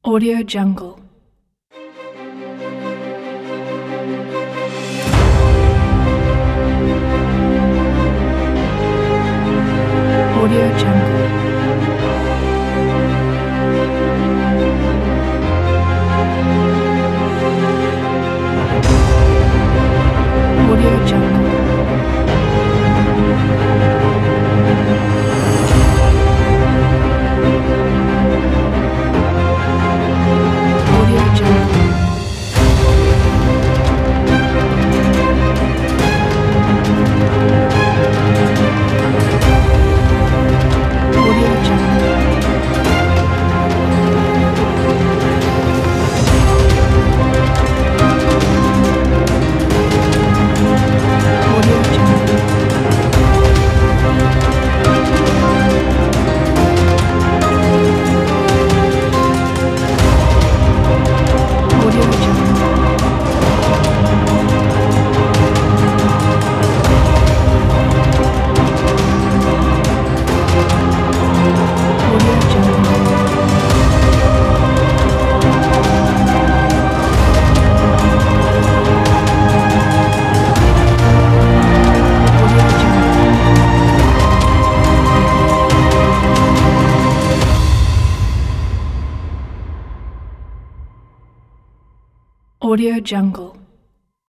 Audio Jungle. Audio Jungle. Audio Jungle. Audio Jungle. Audio Jungle. Audio Jungle. Audio Jungle. Audio Jungle. Audio Jungle. Audio Jungle.